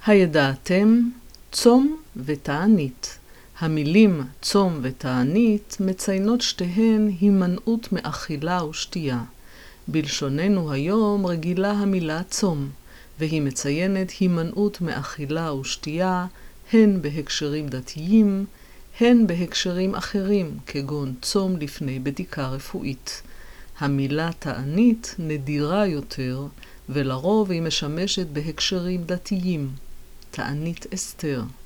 הידעתם צום ותענית. המילים צום ותענית מציינות שתיהן הימנעות מאכילה ושתייה. בלשוננו היום רגילה המילה צום, והיא מציינת הימנעות מאכילה ושתייה, הן בהקשרים דתיים, הן בהקשרים אחרים, כגון צום לפני בדיקה רפואית. המילה תענית נדירה יותר, ולרוב היא משמשת בהקשרים דתיים. תענית אסתר.